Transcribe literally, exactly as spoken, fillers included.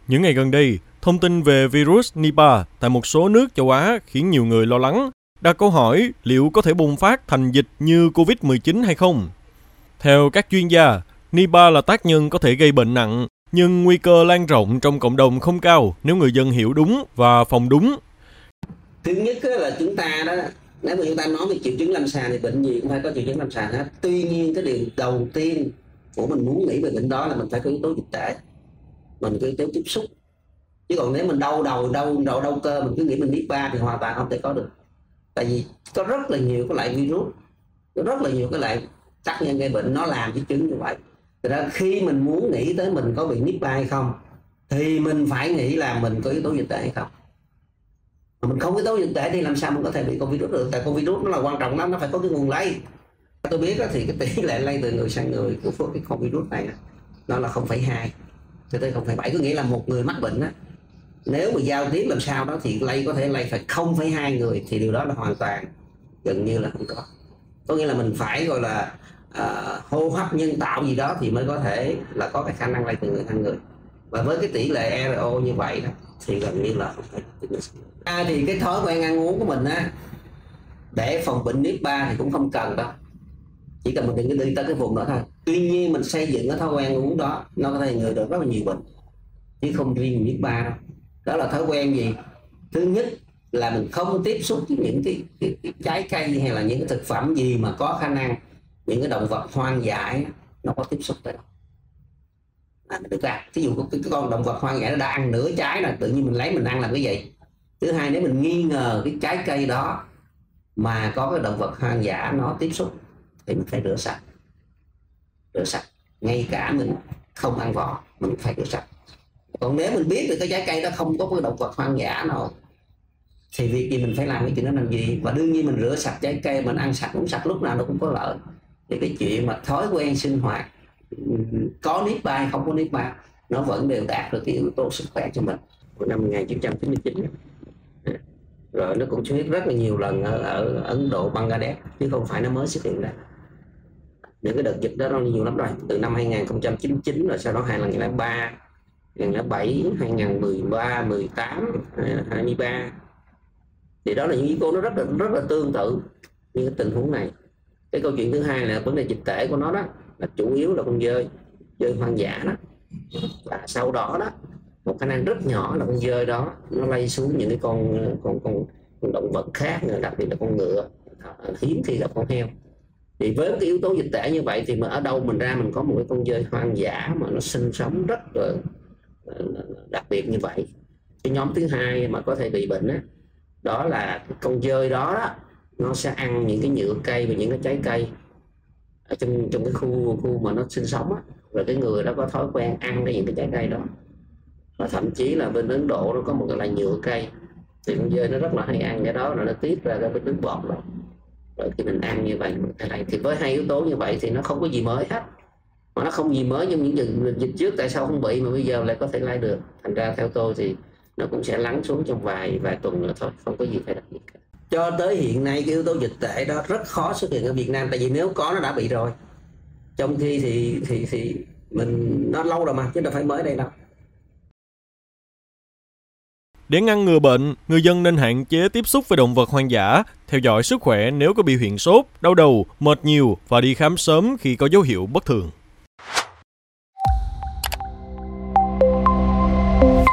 Những ngày gần đây, thông tin về virus Nipah tại một số nước châu Á khiến nhiều người lo lắng, đặt câu hỏi liệu có thể bùng phát thành dịch như covid mười chín hay không. Theo các chuyên gia, Nipah là tác nhân có thể gây bệnh nặng, nhưng nguy cơ lan rộng trong cộng đồng không cao nếu người dân hiểu đúng và phòng đúng. Thứ nhất là chúng ta đó, nếu mà chúng ta nói về triệu chứng lâm sàng thì bệnh gì cũng phải có triệu chứng lâm sàng hết. Tuy nhiên cái điều đầu tiên của mình muốn nghĩ về bệnh đó là mình phải có yếu tố dịch tễ, mình có yếu tố tiếp xúc. Chứ còn nếu mình đau đầu, đau đầu, đau cơ, mình cứ nghĩ mình Nipah thì hoàn toàn không thể có được. Tại vì có rất là nhiều cái loại virus, có rất là nhiều cái loại tác nhân gây bệnh nó làm cái chứng như vậy. Thật ra khi mình muốn nghĩ tới mình có bị Nipah hay không thì mình phải nghĩ là mình có yếu tố dịch tễ hay không. Mà mình không có yếu tố dịch tễ thì làm sao mình có thể bị Covid được? Tại Covid nó là quan trọng lắm, nó phải có cái nguồn lây. Tôi biết đó, thì cái tỷ lệ lây từ người sang người của cái con virus này nó là không phẩy hai cho tới không phẩy bảy, có nghĩa là một người mắc bệnh á, nếu mà giao tiếp làm sao đó thì lây có thể lây phải không phẩy hai người, thì điều đó là hoàn toàn gần như là không có. Có nghĩa là mình phải gọi là uh, hô hấp nhân tạo gì đó thì mới có thể là có cái khả năng lây từ người sang người. Và với cái tỷ lệ rờ o như vậy đó thì gần như là không phải. À, thì cái thói quen ăn uống của mình á để phòng bệnh Nipah thì cũng không cần đâu, chỉ cần mình đừng đi tới cái vùng đó thôi. Tuy nhiên mình xây dựng cái thói quen ăn uống đó nó có thể ngừa được rất là nhiều bệnh chứ không riêng Nipah đâu. Đó là thói quen gì? Thứ nhất là mình không tiếp xúc với những cái, cái, cái trái cây hay là những cái thực phẩm gì mà có khả năng những cái động vật hoang dại nó có tiếp xúc tới đó. À, được ra ví dụ cái, cái con động vật hoang dại nó đã ăn nửa trái là tự nhiên mình lấy mình ăn làm cái gì. Thứ hai, nếu mình nghi ngờ cái trái cây đó mà có cái động vật hoang dã nó tiếp xúc thì mình phải rửa sạch, rửa sạch ngay cả mình không ăn vỏ mình phải rửa sạch. Còn nếu mình biết được cái trái cây đó không có cái động vật hoang dã nào thì việc gì mình phải làm cái chuyện đó làm gì. Và đương nhiên mình rửa sạch trái cây, mình ăn sạch uống sạch lúc nào nó cũng có lợi. Thì cái chuyện mà thói quen sinh hoạt có Nipah hay không có Nipah nó vẫn đều đạt được cái yếu tố sức khỏe cho mình. Năm một nghìn chín trăm chín mươi chín rồi nó cũng xuất hiện rất là nhiều lần ở, ở Ấn Độ, Bangladesh chứ không phải nó mới xuất hiện ra. Những cái đợt dịch đó nó nhiều lắm rồi, từ năm hai nghìn không trăm chín mươi chín rồi sau đó hai nghìn lẻ ba, hai nghìn lẻ bảy, hai nghìn mười ba, mười tám, hai mươi ba. Thì đó là những yếu tố nó rất là rất là tương tự như cái tình huống này. Cái câu chuyện thứ hai là vấn đề dịch tễ của nó đó là chủ yếu là con dơi, dơi hoang dã đó. Và sau đó đó một khả năng rất nhỏ là con dơi đó nó lây xuống những cái con con con, con động vật khác, đặc biệt là con ngựa, hiếm khi gặp con heo. Thì với cái yếu tố dịch tễ như vậy thì mà ở đâu mình ra mình có một cái con dơi hoang dã mà nó sinh sống rất là đặc biệt như vậy. Cái nhóm thứ hai mà có thể bị bệnh đó, đó là con dơi đó, đó nó sẽ ăn những cái nhựa cây và những cái trái cây ở trong trong cái khu khu mà nó sinh sống á, rồi cái người đó có thói quen ăn cái những cái trái cây đó. Và thậm chí là bên Ấn Độ nó có một cái loại nhựa cây thì con dơi nó rất là hay ăn cái đó, rồi nó tiết ra cái nước bọt đó. Rồi khi mình ăn như vậy thì với hai yếu tố như vậy thì nó không có gì mới hết, mà nó không gì mới trong những dịch, dịch trước tại sao không bị mà bây giờ lại có thể lây được. Thành ra theo tôi thì nó cũng sẽ lắng xuống trong vài vài tuần nữa thôi, không có gì phải đặc biệt cả. Cho tới hiện nay cái yếu tố dịch tễ đó rất khó xuất hiện ở Việt Nam, tại vì nếu có nó đã bị rồi. Trong khi thì thì thì mình nó lâu rồi mà chứ đâu phải mới đây đâu. Để ngăn ngừa bệnh, người dân nên hạn chế tiếp xúc với động vật hoang dã, theo dõi sức khỏe nếu có biểu hiện sốt, đau đầu, mệt nhiều và đi khám sớm khi có dấu hiệu bất thường.